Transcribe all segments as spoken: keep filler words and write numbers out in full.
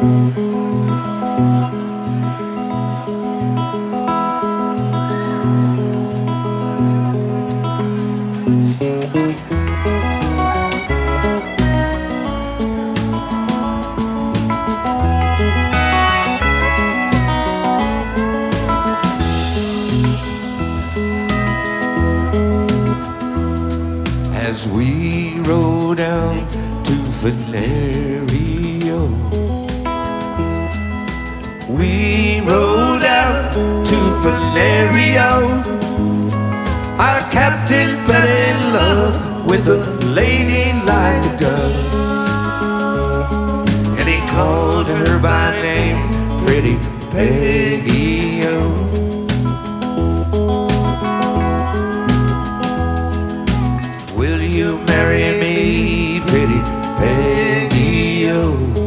As we rode down to Venerio, we rode out to Venerio. Our captain fell in love with a lady like a dove, and he called her by name, Pretty Peggy-O. Will you marry me, Pretty Peggy-O?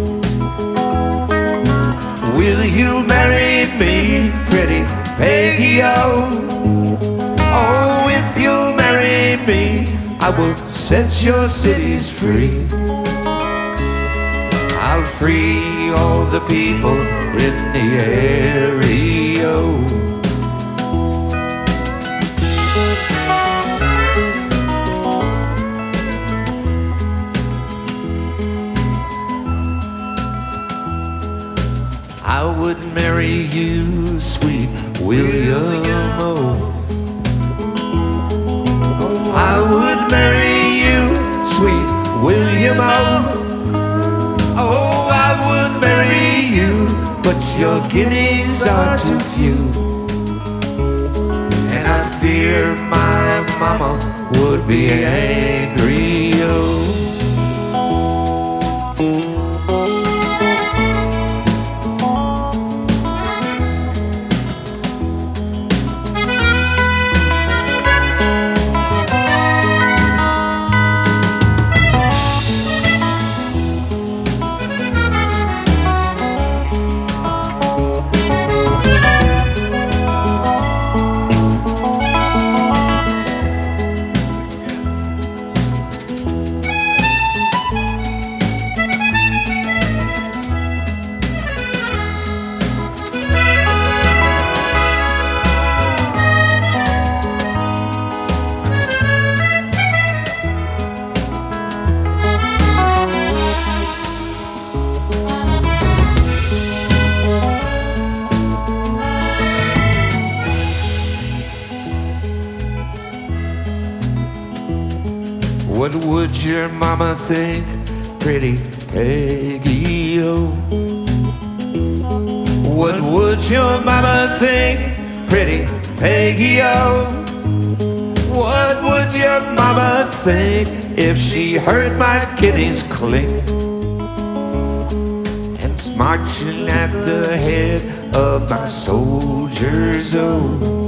Will you marry me, Pretty Peggy-O? Oh, if you'll marry me, I will set your cities free. I'll free all the people in the area. I would marry you, sweet William O. I would marry you, sweet William O. Oh, I would marry you, but your guineas are too few, and I fear my mama would be angry, oh. What would your mama think, Pretty Peggy-O? What would your mama think, Pretty Peggy-O? What would your mama think if she heard my kidneys clink and marching at the head of my soldiers, oh?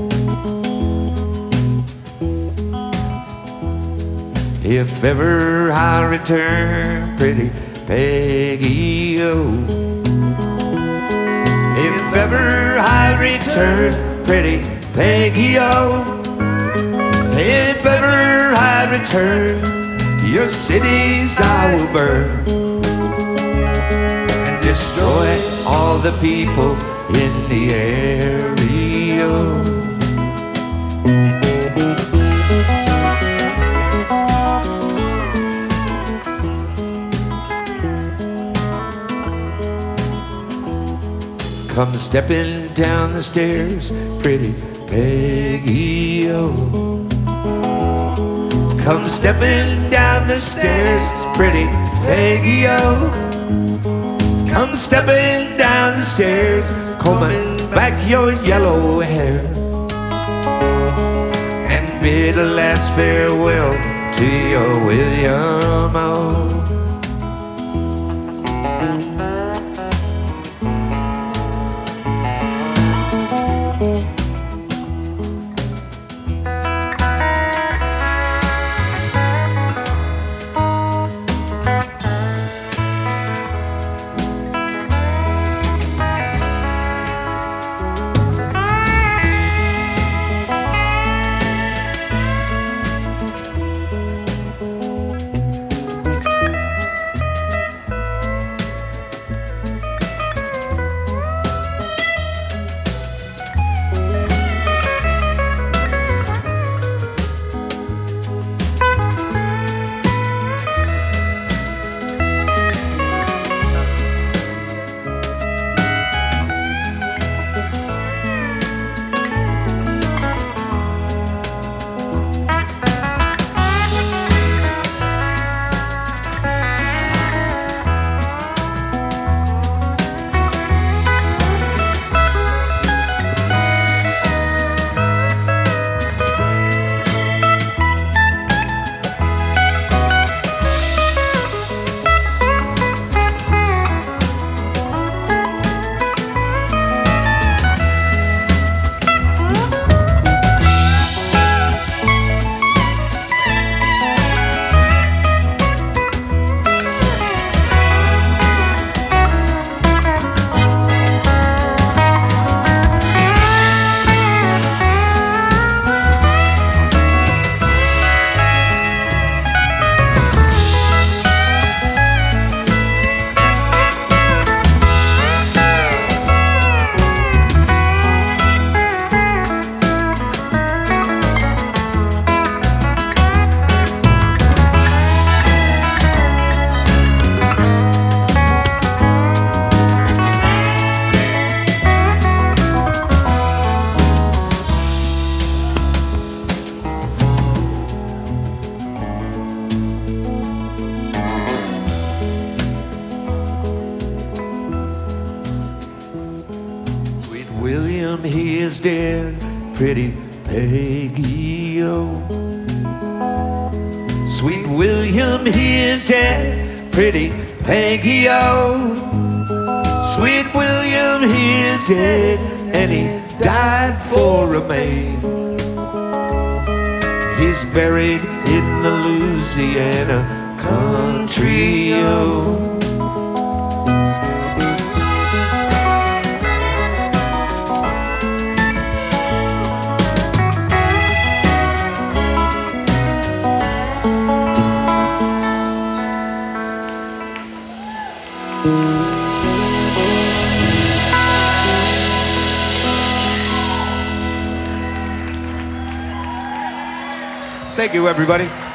If ever I return, Pretty Peggy-O. If ever I return, Pretty Peggy-O. If ever I return, your cities I will burn and destroy all the people in the area. Come stepping down the stairs, Pretty Peggy-O. Come stepping down the stairs, Pretty Peggy-O. Come stepping down the stairs, combing back your yellow hair, and bid a last farewell to your William O. William, he is dead. Pretty Peggy, oh. Sweet William, he is dead. Pretty Peggy, oh. Sweet William, he is dead, and he died for a maid. He's buried in the Louisiana country, oh. Thank you, everybody.